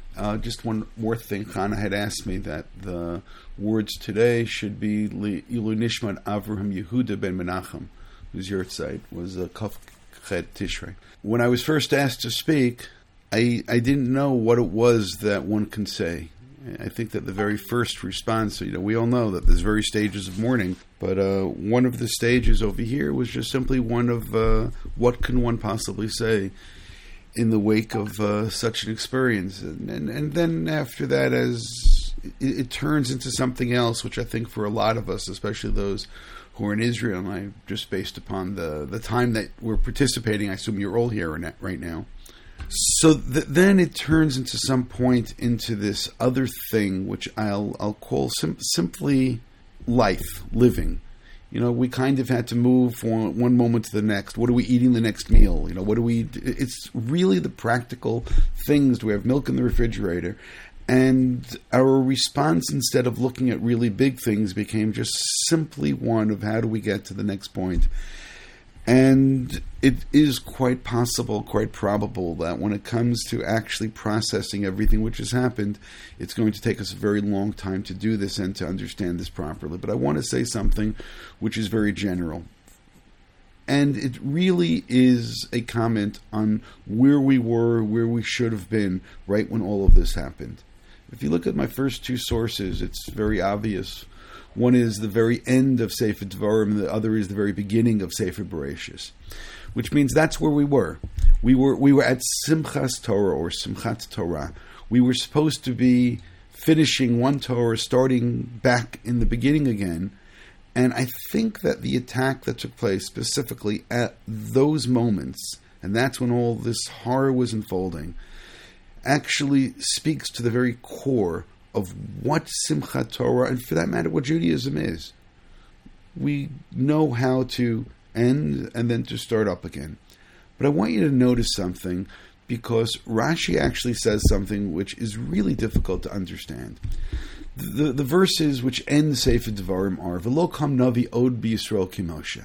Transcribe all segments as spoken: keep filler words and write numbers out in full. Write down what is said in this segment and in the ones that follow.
Uh, just one more thing. Chana had asked me that the words today should be Ilu Nishmat Avraham Yehuda ben Menachem, whose yahrzeit was a Kaf Chet Tishrei. When I was first asked to speak, I I didn't know what it was that one can say. I think that the very first response, you know, we all know that there's various stages of mourning, but uh, one of the stages over here was just simply one of uh, what can one possibly say in the wake of uh, such an experience. And, and and then after that, as it, it turns into something else, which I think for a lot of us, especially those who are in Israel, and I just based upon the, the time that we're participating, I assume you're all here right now. So th- then it turns into some point into this other thing, which I'll I'll call sim- simply life, living. You know, we kind of had to move from one moment to the next. What are we eating the next meal? You know, what do we... It's really the practical things. Do we have milk in the refrigerator? And our response, instead of looking at really big things, became just simply one of how do we get to the next point. And it is quite possible, quite probable, that when it comes to actually processing everything which has happened, it's going to take us a very long time to do this and to understand this properly. But I want to say something which is very general. And it really is a comment on where we were, where we should have been, right when all of this happened. If you look at my first two sources, it's very obvious. One is the very end of Sefer Devarim, and the other is the very beginning of Sefer Bereshis, which means that's where we were. We were we were at Simchas Torah, or Simchat Torah. We were supposed to be finishing one Torah, starting back in the beginning again. And I think that the attack that took place specifically at those moments, and that's when all this horror was unfolding, actually speaks to the very core of what Simchat Torah, and for that matter, what Judaism is. We know how to end and then to start up again. But I want you to notice something, because Rashi actually says something which is really difficult to understand. The, the verses which end Sefer Devarim are, V'lo kam Navi od b'Yisrael ki Moshe.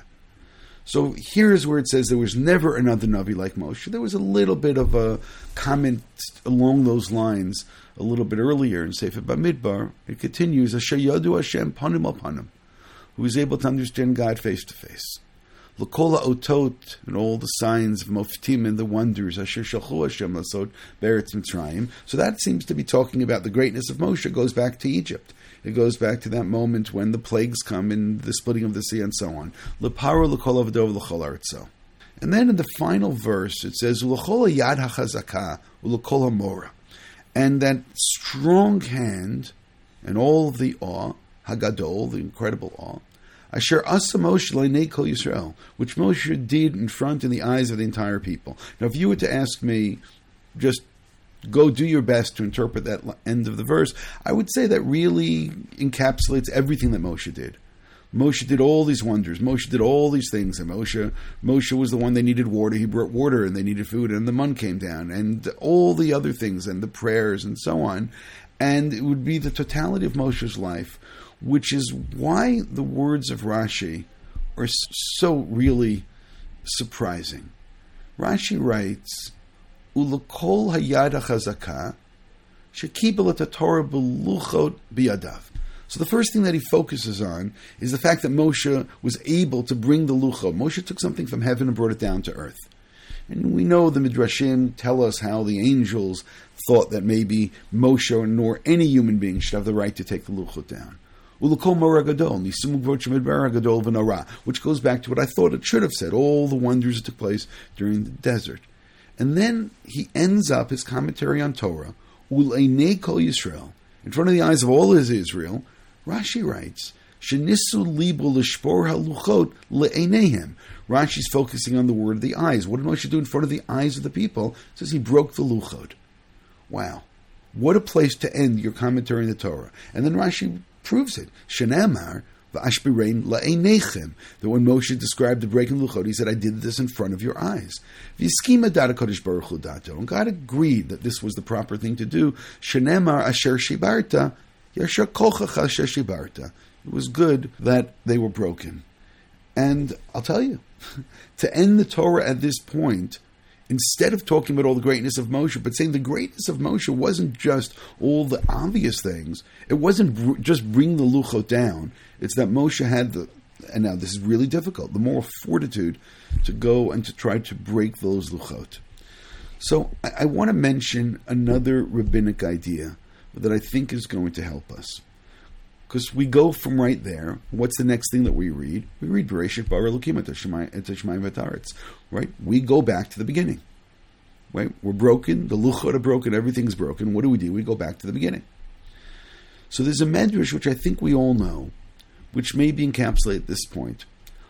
So here's where it says there was never another Navi like Moshe. There was a little bit of a comment along those lines a little bit earlier in Sefer Bamidbar. It continues, Asher Yadu Hashem panim al panim, who is able to understand God face to face. L'kol ha'otot, and all the signs of Moftim and the wonders, Asher Shalchu Hashem lasot be'eretz Mitzrayim. So that seems to be talking about the greatness of Moshe. It goes back to Egypt. It goes back to that moment when the plagues come and the splitting of the sea and so on. L'paro l'kol avdov l'chol aretzo. And then in the final verse it says, U'l'chol ha'yad ha'chazaka u'l'kol ha'mora. And that strong hand and all of the awe, Hagadol, the incredible awe, Asher Asa Moshe Leinei Kol Yisrael, which Moshe did in front in the eyes of the entire people. Now, if you were to ask me, just go do your best to interpret that end of the verse, I would say that really encapsulates everything that Moshe did. Moshe did all these wonders. Moshe did all these things. And Moshe, Moshe was the one they needed water. He brought water and they needed food and the mun came down and all the other things and the prayers and so on. And it would be the totality of Moshe's life, which is why the words of Rashi are so really surprising. Rashi writes, Ulakol hayad hachazaka shekibel et Torah beluchot biyadav. So the first thing that he focuses on is the fact that Moshe was able to bring the luchot. Moshe took something from heaven and brought it down to earth. And we know the Midrashim tell us how the angels thought that maybe Moshe nor any human being should have the right to take the luchot down. Which goes back to what I thought it should have said, all the wonders that took place during the desert. And then he ends up his commentary on Torah, Uleinei Kol Yisrael, in front of the eyes of all his Israel. Rashi writes, Shenisu libu l'shpor haluchot le'eineihem. Rashi's focusing on the word of the eyes. What did Moshe do in front of the eyes of the people? It says he broke the luchot. Wow. What a place to end your commentary on the Torah. And then Rashi proves it. Shenamar v'ashbirein la'einechem. That when Moshe described the breaking luchot, he said, I did this in front of your eyes. V'yiskima data kodesh baruch hu dato. And God agreed that this was the proper thing to do. Shenamar asher shibarta yasher kochach asher shibarta. It was good that they were broken. And I'll tell you, to end the Torah at this point instead of talking about all the greatness of Moshe, but saying the greatness of Moshe wasn't just all the obvious things. It wasn't br- just bring the Luchot down. It's that Moshe had the, and now this is really difficult, the moral fortitude to go and to try to break those Luchot. So I, I want to mention another rabbinic idea that I think is going to help us. Because we go from right there. What's the next thing that we read? We read Bereshit bara Elokim et Hashemayim v'Haaretz. Right? We go back to the beginning. Right? We're broken. The Luchot are broken. Everything's broken. What do we do? We go back to the beginning. So there's a medrash which I think we all know, which may be encapsulated at this point.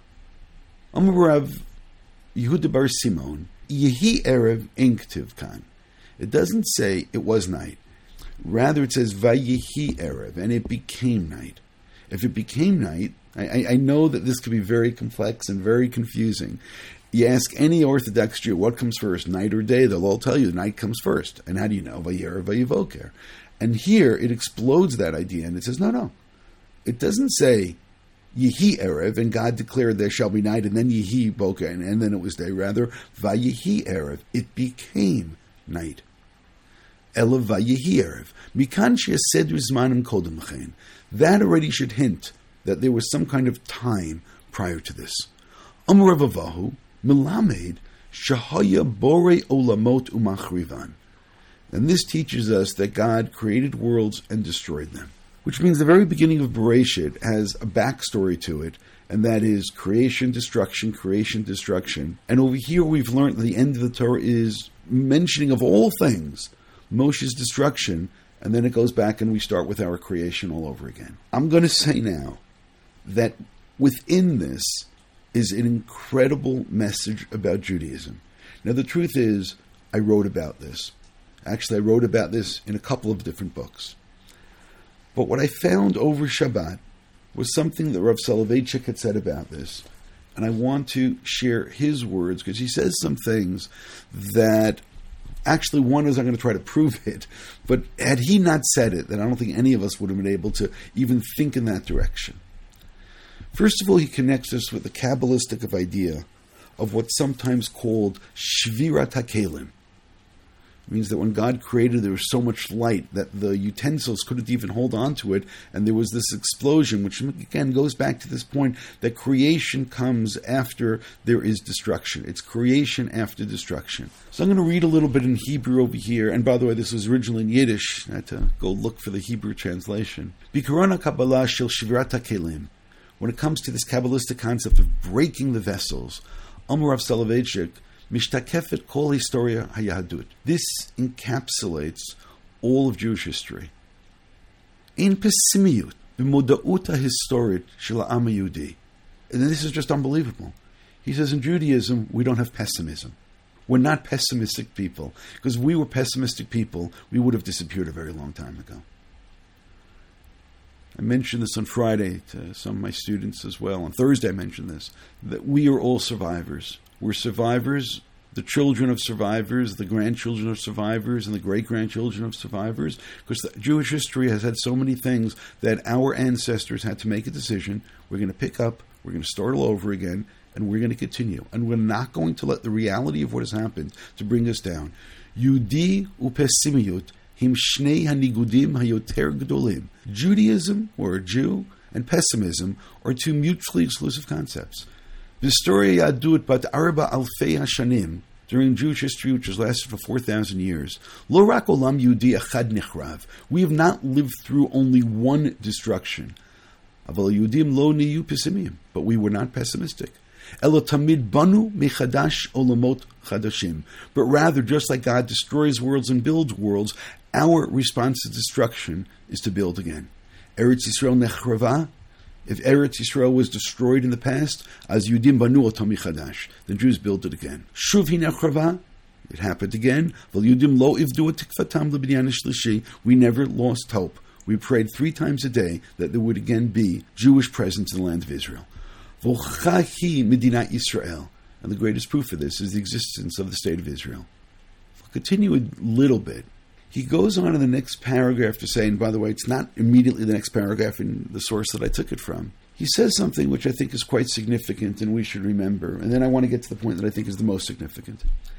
Amar Rav Yehuda bar Simon, Yehi erev ein ktiv kan. It doesn't say it was night. Rather, it says Vayehi erev, and it became night. If it became night, I, I know that this could be very complex and very confusing. You ask any Orthodox Jew, what comes first, night or day? They'll all tell you the night comes first. And how do you know? Vayerev, vayevoker. And here it explodes that idea, and it says, no, no. It doesn't say Yehi erev, and God declared there shall be night, and then Yehi boker, and, and then it was day. Rather, Vayehi erev, it became night. Ela vayehi erev. Mikan she'asedu zmanim kodem l'chein. That already should hint that there was some kind of time prior to this. Amar Rav Avahu, Melamed, Shahaya Bore Olamot Umachrivan. And this teaches us that God created worlds and destroyed them. Which means the very beginning of Bereshit has a backstory to it, and that is creation, destruction, creation, destruction. And over here we've learned that the end of the Torah is mentioning of all things Moshe's destruction, and then it goes back and we start with our creation all over again. I'm going to say now that within this is an incredible message about Judaism. Now the truth is, I wrote about this. Actually, I wrote about this in a couple of different books. But what I found over Shabbat was something that Rav Soloveitchik had said about this. And I want to share his words, because he says some things that actually, one is I'm going to try to prove it, but had he not said it, then I don't think any of us would have been able to even think in that direction. First of all, he connects us with the Kabbalistic idea of what's sometimes called Shvirat HaKelim. It means that when God created, there was so much light that the utensils couldn't even hold on to it, and there was this explosion, which again goes back to this point that creation comes after there is destruction. It's creation after destruction. So I'm going to read a little bit in Hebrew over here, and by the way, this was originally in Yiddish. I had to go look for the Hebrew translation. Bikarana Kabbalah shel Shvirat HaKelim. When it comes to this Kabbalistic concept of breaking the vessels, Amar Rav Soloveitchik, Mishtakefet kol historia hayadut. This encapsulates all of Jewish history. In pessimiyut, b'moda'ut hahistorit shel ha'am hayudi. And this is just unbelievable. He says in Judaism, we don't have pessimism. We're not pessimistic people. Because if we were pessimistic people, we would have disappeared a very long time ago. I mentioned this on Friday to some of my students as well. On Thursday I mentioned this, that we are all survivors. We're survivors, the children of survivors, the grandchildren of survivors, and the great-grandchildren of survivors, because the Jewish history has had so many things that our ancestors had to make a decision. We're going to pick up, we're going to start all over again, and we're going to continue. And we're not going to let the reality of what has happened to bring us down. Yudi upessimiyut him shnei hanigudim hayoter gdolim. Judaism, or a Jew, and pessimism are two mutually exclusive concepts. Historia Yadut bat arba alfei hashanim, during Jewish history, which has lasted for four thousand years, lo rak olam Yehudi echad nichrav. We have not lived through only one destruction. Aval Yehudim lo niyu pessimim, but we were not pessimistic. Elo tamid banu mechadash olamot chadashim. But rather, just like God destroys worlds and builds worlds, our response to destruction is to build again. Eretz Yisrael nechrava. If Eretz Yisrael was destroyed in the past, as Yudim banu otam michadash, the Jews built it again. Shuv hi nechrava. It happened again. Vel Yudim lo ivdu tikvatam lebinyan shlishi. We never lost hope. We prayed three times a day that there would again be Jewish presence in the land of Israel. V'chahi medinat Yisrael. And the greatest proof of this is the existence of the state of Israel. I'll continue a little bit. He goes on in the next paragraph to say, and by the way, it's not immediately the next paragraph in the source that I took it from. He says something which I think is quite significant and we should remember. And then I want to get to the point that I think is the most significant.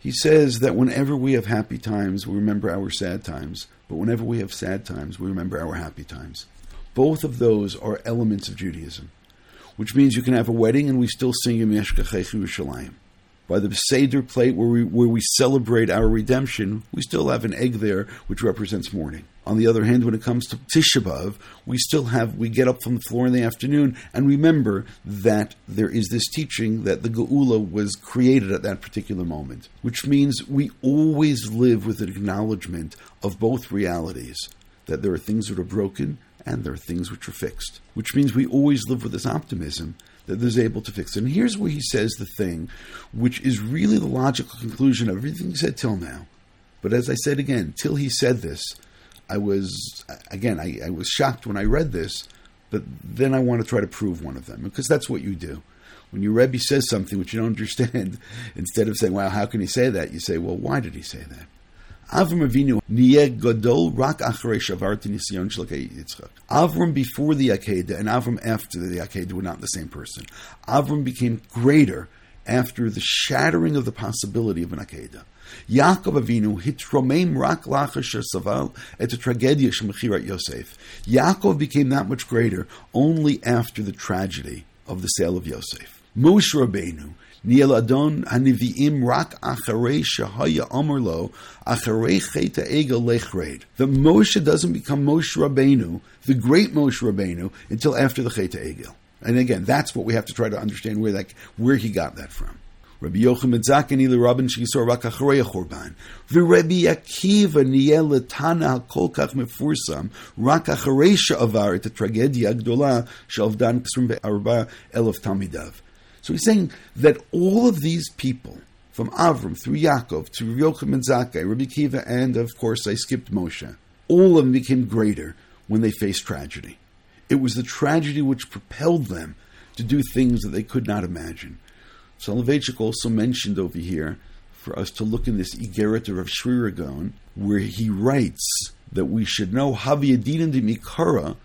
He says that whenever we have happy times, we remember our sad times. But whenever we have sad times, we remember our happy times. Both of those are elements of Judaism, which means you can have a wedding and we still sing Yom Yeshkachechu Yerushalayim. By the Seder plate where we, where we celebrate our redemption, we still have an egg there which represents mourning. On the other hand, when it comes to Tisha B'Av, we still have, we get up from the floor in the afternoon and remember that there is this teaching that the Geula was created at that particular moment, which means we always live with an acknowledgement of both realities, that there are things that are broken and there are things which are fixed, which means we always live with this optimism that there's able to fix it. And here's where he says the thing, which is really the logical conclusion of everything he said till now. But as I said again, till he said this, I was, again, I, I was shocked when I read this, but then I want to try to prove one of them, because that's what you do. When your Rebbe says something which you don't understand, instead of saying, wow, how can he say that? You say, well, why did he say that? Avram Avinu niyeh gadol rak acharei shavarti nisyon shel Yitzchak. Avram before the Akedah and Avram after the Akedah were not the same person. Avram became greater after the shattering of the possibility of an Akedah. Yaakov Avinu hitromem rak lachar shesaval et tragedia shemechirat Yosef. Yaakov became that much greater only after the tragedy of the sale of Yosef. Moshe Rabbeinu Niel Adon Haniviim Rak Acharei Shahaya Amar Lo Acharei Cheta Egel Lechreid. The Moshe doesn't become Moshe Rabbeinu, the great Moshe Rabbeinu, until after the Cheta Egel. And again, that's what we have to try to understand where that where he got that from. Rabbi Yochanan Zaken Ile Rabban Shgisor Rak Acharei Chorban. V'Rabbi Akiva Niel Letana Kol Kach Mefursam Rak Acharei Sha'avar Et Tragedia Gdola Shalvdan K'srim Ve'arba Elef Tamidav. So he's saying that all of these people, from Avram through Yaakov to Rabbi Yochanan Zakkai, Rabbi Akiva, and of course I skipped Moshe, all of them became greater when they faced tragedy. It was the tragedy which propelled them to do things that they could not imagine. Soloveitchik also mentioned over here for us to look in this Igeret of Shri Ragon, where he writes that we should know Havi Yedinan de Mikara.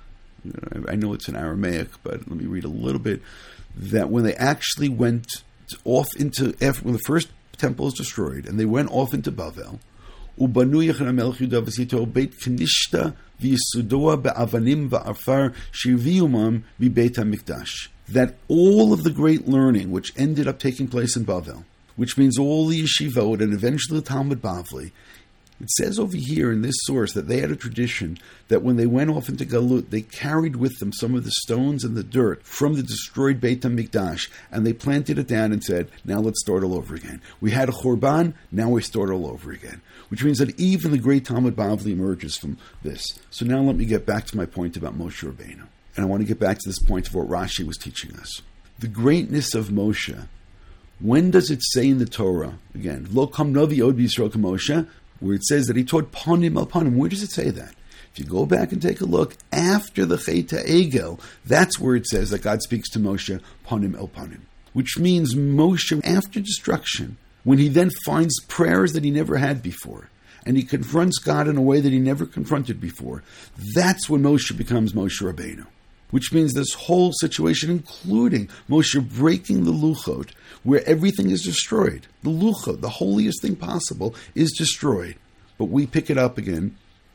I know it's in Aramaic, but let me read a little bit. That when they actually went off into, after, when the first temple was destroyed, and they went off into Bavel, Ubanu Yechon HaMelech Yehuda v'sito Beit Knishta v'yisudoa be'avanim v'afar shirviyumam v'Beit HaMikdash. That all of the great learning which ended up taking place in Bavel, which means all the yeshivot and eventually the Talmud Bavli, it says over here in this source that they had a tradition that when they went off into Galut, they carried with them some of the stones and the dirt from the destroyed Beit HaMikdash, and they planted it down and said, now let's start all over again. We had a Chorban, now we start all over again. Which means that even the great Talmud Bavli emerges from this. So now let me get back to my point about Moshe Rabbeinu. And I want to get back to this point of what Rashi was teaching us. The greatness of Moshe, when does it say in the Torah, again, Lo kam novi od b'Yisrael k'Moshe, where it says that he taught panim al panim? Where does it say that? If you go back and take a look, after the Cheta Egel, that's where it says that God speaks to Moshe panim el panim. Which means Moshe, after destruction, when he then finds prayers that he never had before, and he confronts God in a way that he never confronted before, that's when Moshe becomes Moshe Rabbeinu. Which means this whole situation, including Moshe breaking the Luchot, where everything is destroyed. The Luchot, the holiest thing possible, is destroyed. But we pick it up again,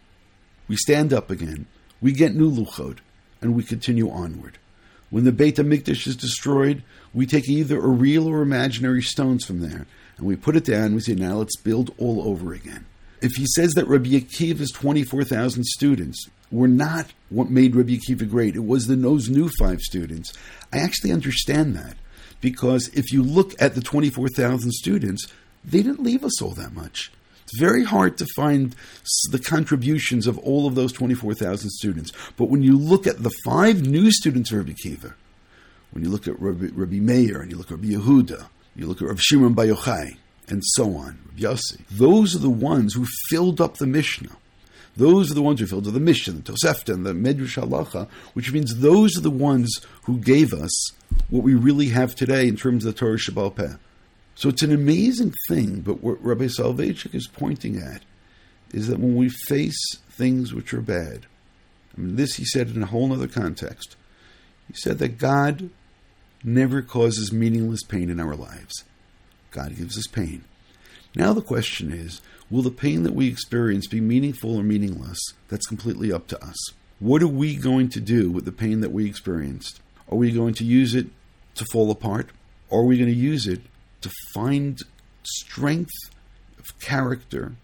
we stand up again, we get new Luchot, and we continue onward. When the Beit HaMikdash is destroyed, we take either a real or imaginary stones from there, and we put it down, and we say, now let's build all over again. If he says that Rabbi Akiva's twenty-four thousand students were not what made Rabbi Akiva great, it was the those new five students, I actually understand that. Because if you look at the twenty-four thousand students, they didn't leave us all that much. It's very hard to find the contributions of all of those twenty-four thousand students. But when you look at the five new students of Rabbi Akiva, when you look at Rabbi, Rabbi Meir, and you look at Rabbi Yehuda, you look at Rabbi Shimon Bar Yochai, and so on, Rabbi Yossi, those are the ones who filled up the Mishnah. Those are the ones who filled up the Mishnah, the Tosefta, and the Medrash Halacha, which means those are the ones who gave us what we really have today in terms of the Torah Shebaal Peh. So it's an amazing thing, but what Rabbi Soloveitchik is pointing at is that when we face things which are bad, I mean, this he said in a whole other context. He said that God never causes meaningless pain in our lives. God gives us pain. Now the question is, will the pain that we experience be meaningful or meaningless? That's completely up to us. What are we going to do with the pain that we experienced? Are we going to use it to fall apart? Or are we going to use it to find strength of character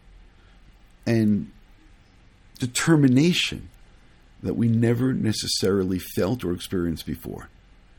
and determination that we never necessarily felt or experienced before?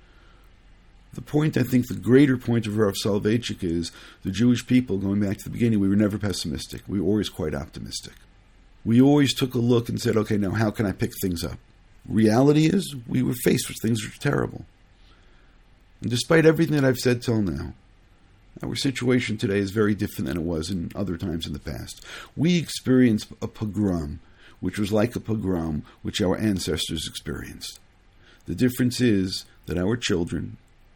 The point, I think, the greater point of Rav Soloveitchik is the Jewish people, going back to the beginning, we were never pessimistic. We were always quite optimistic. We always took a look and said, okay, now how can I pick things up? Reality is, we were faced with things that were terrible. And despite everything that I've said till now, our situation today is very different than it was in other times in the past. We experienced a pogrom, which was like a pogrom which our ancestors experienced. The difference is that our children,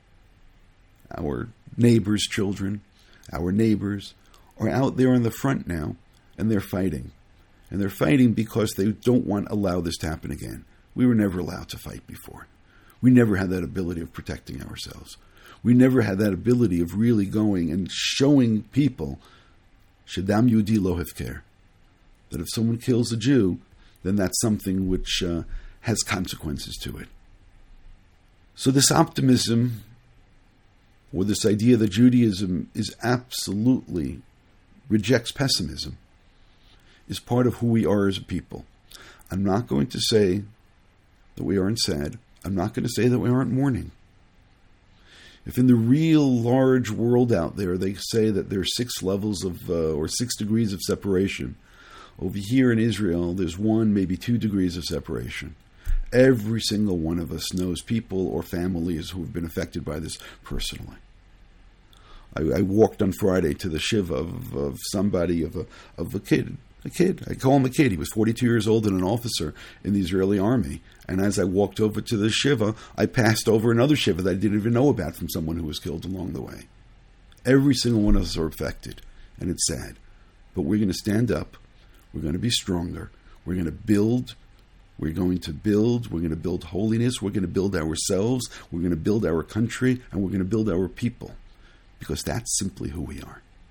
our neighbors' children, our neighbors, are out there on the front now, and they're fighting. And they're fighting because they don't want to allow this to happen again. We were never allowed to fight before. We never had that ability of protecting ourselves. We never had that ability of really going and showing people, Shedam Yehudi lo hefker, that if someone kills a Jew, then that's something which uh, has consequences to it. So this optimism, or this idea that Judaism is absolutely rejects pessimism, is part of who we are as a people. I'm not going to say that we aren't sad. I'm not going to say that we aren't mourning. If in the real large world out there they say that there are six levels of, uh, or six degrees of separation, over here in Israel there's one, maybe two degrees of separation. Every single one of us knows people or families who have been affected by this personally. I, I walked on Friday to the shiva of, of somebody, of a of a kid. A kid. I call him a kid. He was forty-two years old and an officer in the Israeli army. And as I walked over to the shiva, I passed over another shiva that I didn't even know about from someone who was killed along the way. Every single one of us are affected, and it's sad. But we're going to stand up. We're going to be stronger. We're going to build. We're going to build. We're going to build holiness. We're going to build ourselves. We're going to build our country, and we're going to build our people. Because that's simply who we are.